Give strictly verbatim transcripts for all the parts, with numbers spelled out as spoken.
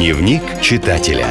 Дневник читателя.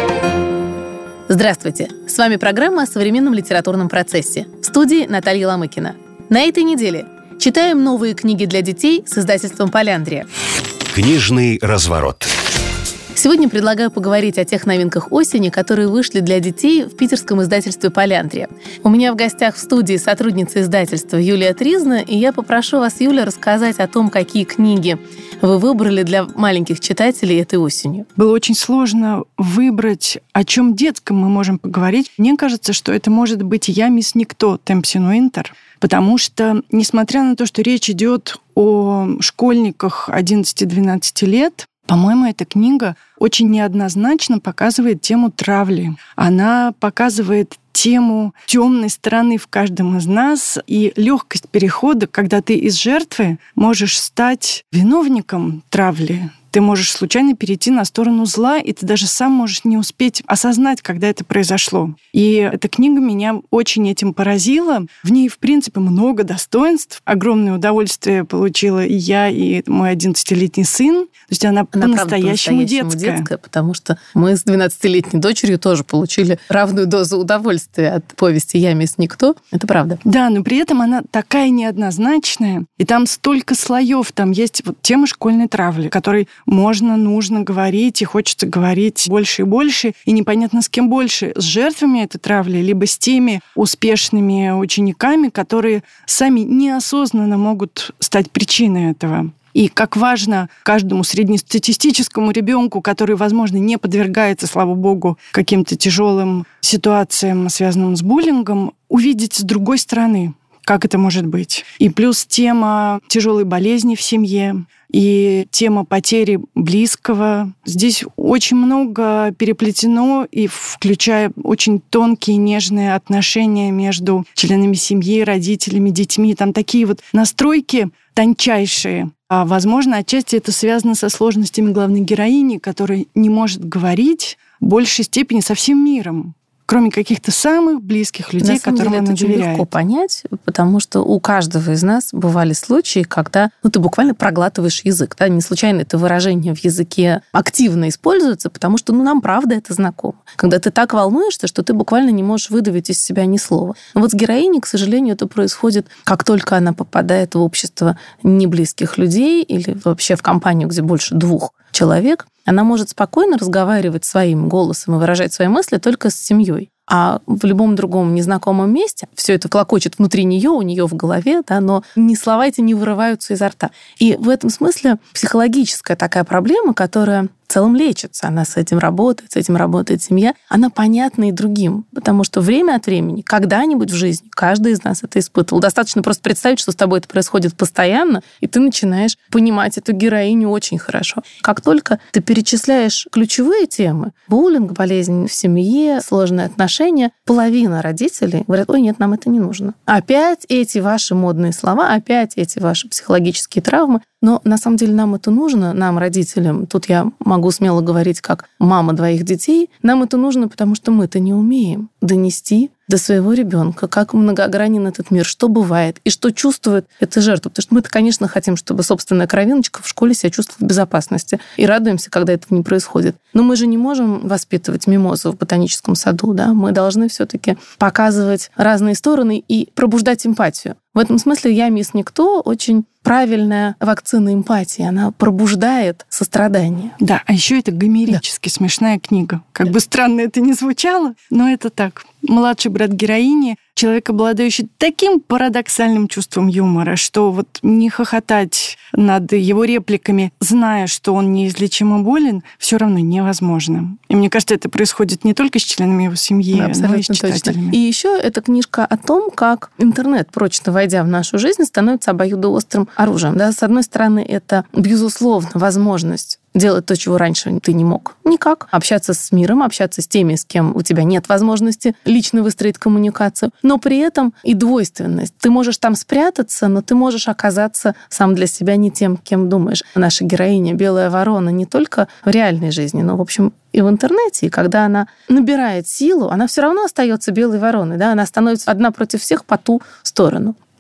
Здравствуйте! С вами программа о современном литературном процессе. В студии Наталья Ломыкина. На этой неделе читаем новые книги для детей с издательством «Поляндрия». Книжный разворот. Сегодня предлагаю поговорить о тех новинках осени, которые вышли для детей в питерском издательстве «Поляндрия». У меня в гостях в студии сотрудница издательства Юлия Тризна, и я попрошу вас, Юля, рассказать о том, какие книги вы выбрали для маленьких читателей этой осенью. Было очень сложно выбрать, о чем детском мы можем поговорить. Мне кажется, что это может быть «Я, мисс Никто» Темпсин Уинтер, потому что, несмотря на то, что речь идет о школьниках одиннадцати-двенадцати лет, по-моему, эта книга очень неоднозначно показывает тему травли. Она показывает тему темной стороны в каждом из нас и легкость перехода, когда ты из жертвы можешь стать виновником травли. Ты можешь случайно перейти на сторону зла, и ты даже сам можешь не успеть осознать, когда это произошло. И эта книга меня очень этим поразила. В ней, в принципе, много достоинств. Огромное удовольствие получила и я, и мой одиннадцатилетний сын. То есть она, она по-настоящему, правда, детская. детская, потому что мы с двенадцатилетней дочерью тоже получили равную дозу удовольствия от повести «Я, мисс Никто». Это правда. Да, но при этом она такая неоднозначная, и там столько слоев. Там есть вот тема школьной травли, которой можно, нужно говорить, и хочется говорить больше и больше, и непонятно с кем больше, с жертвами этой травли, либо с теми успешными учениками, которые сами неосознанно могут стать причиной этого. И как важно каждому среднестатистическому ребенку, который, возможно, не подвергается, слава богу, каким-то тяжелым ситуациям, связанным с буллингом, увидеть с другой стороны, как это может быть. И плюс тема тяжелой болезни в семье, и тема потери близкого. Здесь очень много переплетено, и включая очень тонкие, нежные отношения между членами семьи, родителями, детьми. Там такие вот настройки тончайшие. А, возможно, отчасти это связано со сложностями главной героини, которая не может говорить в большей степени со всем миром, кроме каких-то самых близких людей, которым она доверяет. На самом деле это очень легко понять, потому что у каждого из нас бывали случаи, когда ну, ты буквально проглатываешь язык. Да? Не случайно это выражение в языке активно используется, потому что ну, нам правда это знакомо. Когда ты так волнуешься, что ты буквально не можешь выдавить из себя ни слова. Но вот с героиней, к сожалению, это происходит, как только она попадает в общество неблизких людей или вообще в компанию, где больше двух человек, она может спокойно разговаривать своим голосом и выражать свои мысли только с семьей. А в любом другом незнакомом месте все это клокочет внутри нее, у нее в голове, да, но ни слова эти не вырываются изо рта. И в этом смысле психологическая такая проблема, которая в целом лечится, она с этим работает, с этим работает семья, она понятна и другим, потому что время от времени, когда-нибудь в жизни, каждый из нас это испытывал. Достаточно просто представить, что с тобой это происходит постоянно, и ты начинаешь понимать эту героиню очень хорошо. Как только ты перечисляешь ключевые темы, буллинг, болезнь в семье, сложные отношения, половина родителей говорят: ой, нет, нам это не нужно. Опять эти ваши модные слова, опять эти ваши психологические травмы. Но на самом деле нам это нужно, нам, родителям. Тут я могу смело говорить как мама двоих детей. Нам это нужно, потому что мы-то не умеем донести до своего ребенка, как многогранен этот мир, что бывает и что чувствует эта жертва. Потому что мы-то, конечно, хотим, чтобы собственная кровиночка в школе себя чувствовала в безопасности. И радуемся, когда этого не происходит. Но мы же не можем воспитывать мимозу в ботаническом саду. Да? Мы должны все-таки показывать разные стороны и пробуждать эмпатию. В этом смысле «Я, мисс Никто» очень правильная вакцина эмпатии. Она пробуждает сострадание. Да, а еще это гомерически да. смешная книга. Как да. бы странно это ни звучало, но это так. Младший брат героини, человек, обладающий таким парадоксальным чувством юмора, что вот не хохотать над его репликами, зная, что он неизлечимо болен, все равно невозможно. И мне кажется, это происходит не только с членами его семьи, да, но и с читателями. Точно. И еще эта книжка о том, как интернет, прочно войдя в нашу жизнь, становится обоюдоострым оружием. Да? С одной стороны, это, безусловно, возможность делать то, чего раньше ты не мог. Никак. Общаться с миром, общаться с теми, с кем у тебя нет возможности лично выстроить коммуникацию. Но при этом и двойственность. Ты можешь там спрятаться, но ты можешь оказаться сам для себя не тем, кем думаешь. Наша героиня, белая ворона, не только в реальной жизни, но, в общем, и в интернете. И когда она набирает силу, она все равно остается белой вороной. Да? Она становится одна против всех по ту сторону.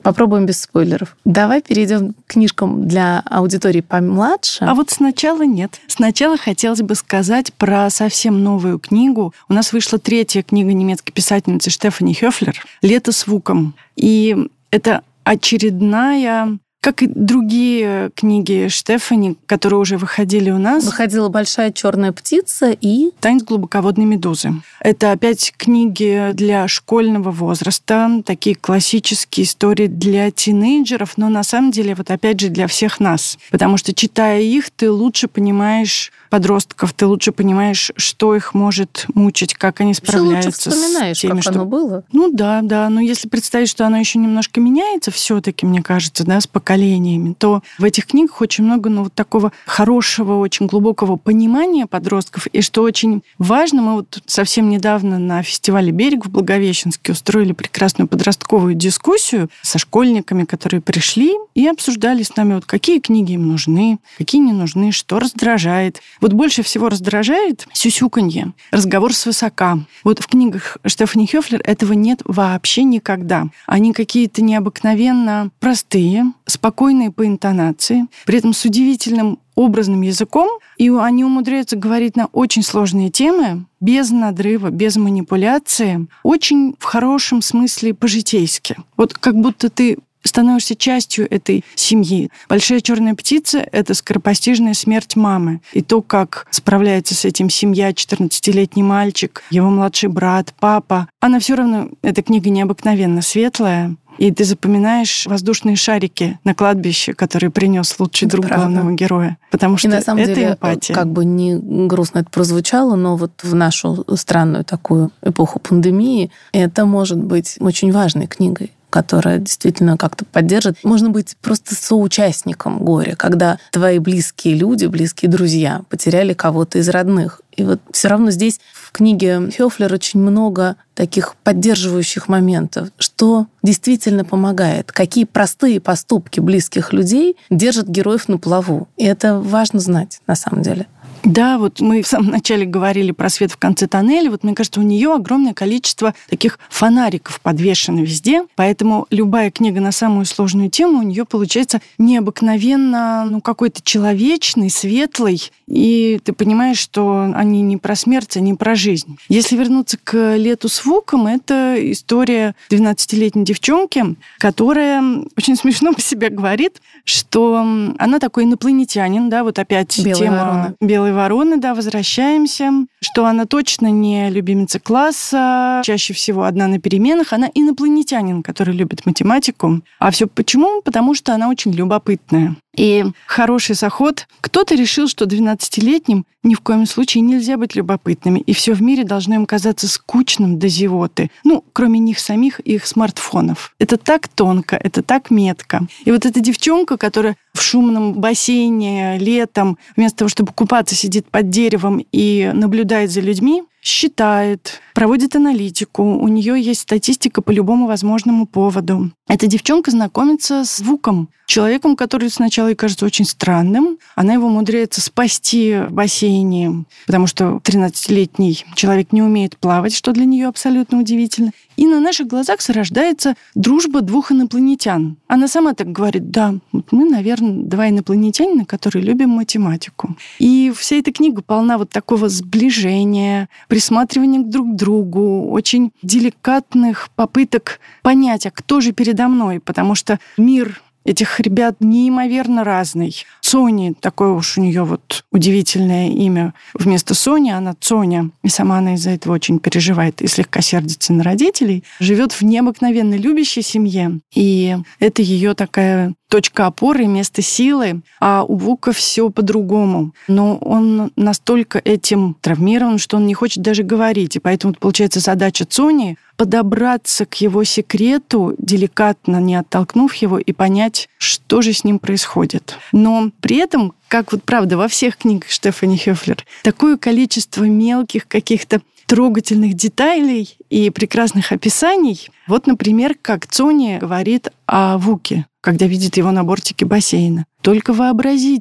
Попробуем без спойлеров. Давай перейдем к книжкам для аудитории помладше. А вот сначала нет. Сначала хотелось бы сказать про совсем новую книгу. У нас вышла третья книга немецкой писательницы Штефани Хёфлер «Лето с Вуком». И это очередная... Как и другие книги Штефани, которые уже выходили у нас. Выходила «Большая черная птица» и «Танец глубоководной медузы». Это опять книги для школьного возраста, такие классические истории для тинейджеров, но на самом деле вот опять же для всех нас. Потому что, читая их, ты лучше понимаешь подростков, ты лучше понимаешь, что их может мучить, как они справляются с теми, вспоминаешь, как что... оно было. Ну да, да. Но если представить, что оно еще немножко меняется все-таки, мне кажется, да, с поколениями, то в этих книгах очень много ну, вот такого хорошего, очень глубокого понимания подростков. И что очень важно, мы вот совсем недавно на фестивале «Берег» в Благовещенске устроили прекрасную подростковую дискуссию со школьниками, которые пришли и обсуждали с нами, вот какие книги им нужны, какие не нужны, что раздражает. Вот больше всего раздражает сюсюканье, разговор свысока. Вот в книгах Штефани Хёфлер этого нет вообще никогда. Они какие-то необыкновенно простые, спокойные по интонации, при этом с удивительным образным языком, и они умудряются говорить на очень сложные темы, без надрыва, без манипуляции, очень в хорошем смысле по-житейски. Вот как будто ты становишься частью этой семьи. «Большая черная птица» — это скоропостижная смерть мамы. И то, как справляется с этим семья, четырнадцатилетний мальчик, его младший брат, папа. Она все равно, эта книга необыкновенно светлая. И ты запоминаешь воздушные шарики на кладбище, которые принес лучший это друг правда. Главного героя. Потому что и на самом это деле, эмпатия. Как бы не грустно это прозвучало, но вот в нашу странную такую эпоху пандемии это может быть очень важной книгой, которая действительно как-то поддержит. Можно быть просто соучастником горя, когда твои близкие люди, близкие друзья потеряли кого-то из родных. И вот все равно здесь в книге Хёфлер очень много таких поддерживающих моментов, что действительно помогает, какие простые поступки близких людей держат героев на плаву. И это важно знать на самом деле. Да, вот мы в самом начале говорили про свет в конце тоннеля. Вот мне кажется, у нее огромное количество таких фонариков подвешено везде, поэтому любая книга на самую сложную тему у нее получается необыкновенно, ну, какой-то человечный, светлый, и ты понимаешь, что они не про смерть, а не про жизнь. Если вернуться к «Лету с Вуком», это история двенадцатилетней девчонки, которая очень смешно по себе говорит, что она такой инопланетянин, да, вот опять Белые тема вороны. «Белые вороны», да, возвращаемся, что она точно не любимица класса, чаще всего одна на переменах, она инопланетянин, который любит математику. А все почему? Потому что она очень любопытная. И хороший заход. Кто-то решил, что двенадцатилетним ни в коем случае нельзя быть любопытными, и все в мире должно им казаться скучным до зевоты. Ну, кроме них самих и их смартфонов. Это так тонко, это так метко. И вот эта девчонка, которая в шумном бассейне летом, вместо того, чтобы купаться, сидит под деревом и наблюдает за людьми, считает, проводит аналитику, у нее есть статистика по любому возможному поводу. Эта девчонка знакомится с Вуком, человеком, который сначала ей кажется очень странным. Она его умудряется спасти в бассейне, потому что тринадцатилетний человек не умеет плавать, что для нее абсолютно удивительно. И на наших глазах зарождается дружба двух инопланетян. Она сама так говорит: да, вот мы, наверное, два инопланетянина, которые любим математику. И вся эта книга полна вот такого сближения, присматривания друг к другу, очень деликатных попыток понять, а кто же передо мной, потому что мир этих ребят неимоверно разный. Сони, такое уж у нее вот удивительное имя. Вместо Сони она Цоня. И сама она из-за этого очень переживает и слегка сердится на родителей. Живет в необыкновенно любящей семье. И это ее такая точка опоры, место силы. А у Вука все по-другому. Но он настолько этим травмирован, что он не хочет даже говорить. И поэтому получается задача Цони подобраться к его секрету, деликатно не оттолкнув его, и понять, что же с ним происходит. Но при этом, как вот правда во всех книгах Штефани Хёфлер, такое количество мелких каких-то трогательных деталей и прекрасных описаний. Вот, например, как Цони говорит о Вуке, когда видит его на бортике бассейна. Только вообразите,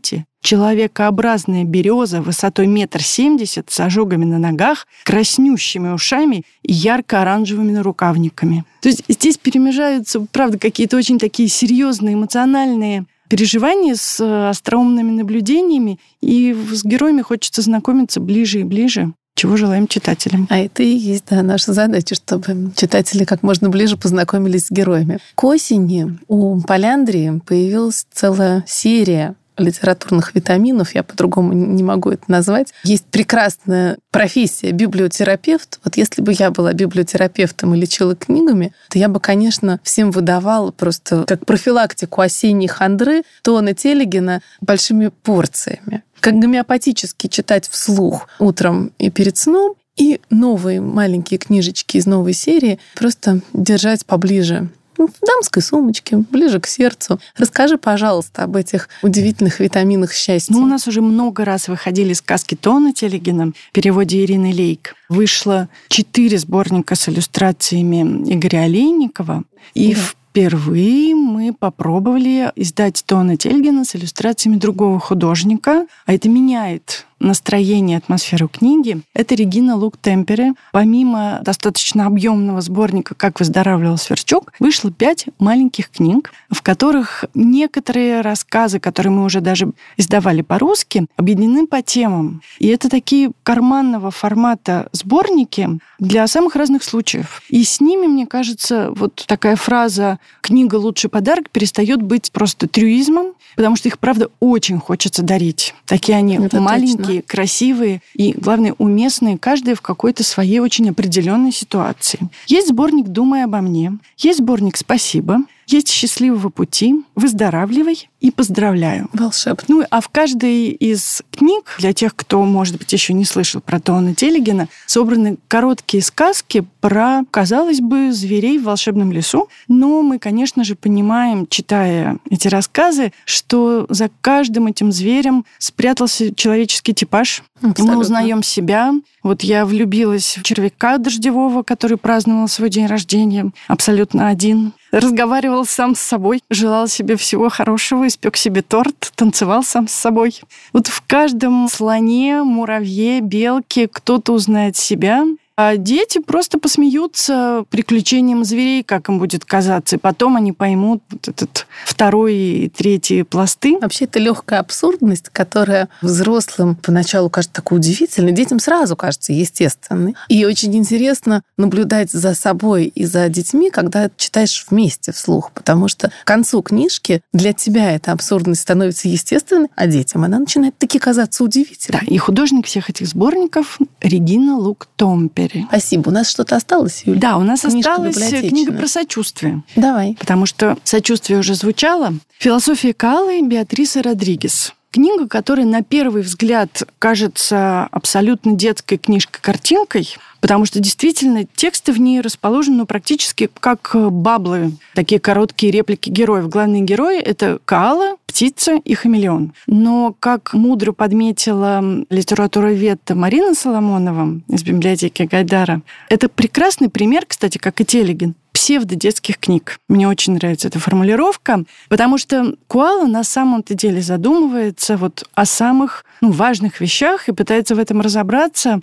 человекообразная береза высотой метр семьдесят с ожогами на ногах, краснющими ушами и ярко-оранжевыми нарукавниками. То есть здесь перемежаются, правда, какие-то очень такие серьезные эмоциональные переживания с остроумными наблюдениями, и с героями хочется знакомиться ближе и ближе. Чего желаем читателям. А это и есть, да, наша задача, чтобы читатели как можно ближе познакомились с героями. К осени у Поляндрии появилась целая серия литературных витаминов, я по-другому не могу это назвать. Есть прекрасная профессия библиотерапевт. Вот если бы я была библиотерапевтом и лечила книгами, то я бы, конечно, всем выдавала просто как профилактику осенней хандры Теона Телегина большими порциями. Как гомеопатически читать вслух утром и перед сном, и новые маленькие книжечки из новой серии просто держать поближе в дамской сумочке, ближе к сердцу. Расскажи, пожалуйста, об этих удивительных витаминах счастья. Ну, у нас уже много раз выходили сказки Теона Телегина в переводе Ирины Лейк. Вышло четыре сборника с иллюстрациями Игоря Олейникова. И да. Впервые мы попробовали издать Теона Телегина с иллюстрациями другого художника, а это меняет настроение, атмосферу книги. Это Регина Лук-Темпере. Помимо достаточно объемного сборника «Как выздоравливал сверчок», вышло пять маленьких книг, в которых некоторые рассказы, которые мы уже даже издавали по-русски, объединены по темам. И это такие карманного формата сборники для самых разных случаев. И с ними, мне кажется, вот такая фраза «книга – лучший подарок» перестает быть просто трюизмом, потому что их, правда, очень хочется дарить. Такие они это маленькие, точно. Красивые и, главное, уместные, каждая в какой-то своей очень определенной ситуации. Есть сборник «Думай обо мне», есть сборник «Спасибо», есть «Счастливого пути», «Выздоравливай» и «Поздравляю». Волшебно. Ну, а в каждой из книг, для тех, кто, может быть, еще не слышал про Теона Телегина, собраны короткие сказки про, казалось бы, зверей в волшебном лесу. Но мы, конечно же, понимаем, читая эти рассказы, что за каждым этим зверем спрятался человеческий типаж. Абсолютно. Мы узнаем себя. Вот я влюбилась в червяка дождевого, который праздновал свой день рождения абсолютно один. Разговаривал сам с собой, желал себе всего хорошего, испек себе торт, танцевал сам с собой. Вот в каждом слоне, муравье, белке кто-то узнает себя. А дети просто посмеются приключениям зверей, как им будет казаться, и потом они поймут вот этот второй и третий пласты. Вообще, это легкая абсурдность, которая взрослым поначалу кажется такой удивительной, детям сразу кажется естественной. И очень интересно наблюдать за собой и за детьми, когда читаешь вместе вслух, потому что к концу книжки для тебя эта абсурдность становится естественной, а детям она начинает таки казаться удивительной. Да, и художник всех этих сборников Регина Лук-Темпере. Спасибо. У нас что-то осталось, Юля? Да, у нас книжка осталась книга про сочувствие. Давай. Потому что сочувствие уже звучало. «Философия Каалы» Беатрисы Родригес. Книга, которая на первый взгляд кажется абсолютно детской книжкой-картинкой, потому что действительно тексты в ней расположены ну, практически как баблы, такие короткие реплики героев. Главные герои — это Каала, птица и хамелеон. Но, как мудро подметила литературовед Марина Соломонова из библиотеки Гайдара, это прекрасный пример, кстати, как и Телегин, псевдодетских книг. Мне очень нравится эта формулировка, потому что Каала на самом-то деле задумывается вот о самых ну, важных вещах и пытается в этом разобраться.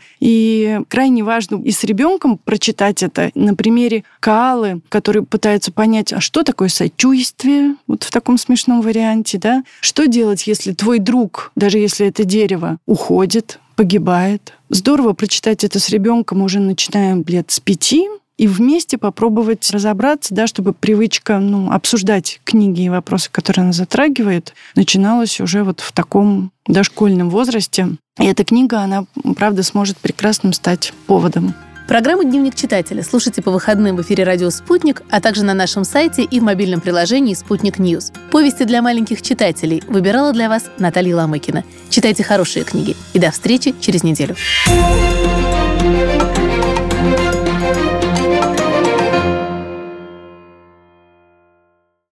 И крайне важно и с ребенком прочитать это на примере Каалы, который пытается понять, а что такое сочувствие, вот в таком смешном варианте, да? Что делать, если твой друг, даже если это дерево, уходит, погибает? Здорово прочитать это с ребенком уже начиная лет с пяти, и вместе попробовать разобраться, да, чтобы привычка ну, обсуждать книги и вопросы, которые она затрагивает, начиналась уже вот в таком дошкольном возрасте. И эта книга, она, правда, сможет прекрасным стать поводом. Программу «Дневник читателя» слушайте по выходным в эфире «Радио Спутник», а также на нашем сайте и в мобильном приложении «Спутник Ньюс». Повести для маленьких читателей выбирала для вас Наталья Ломыкина. Читайте хорошие книги. И до встречи через неделю.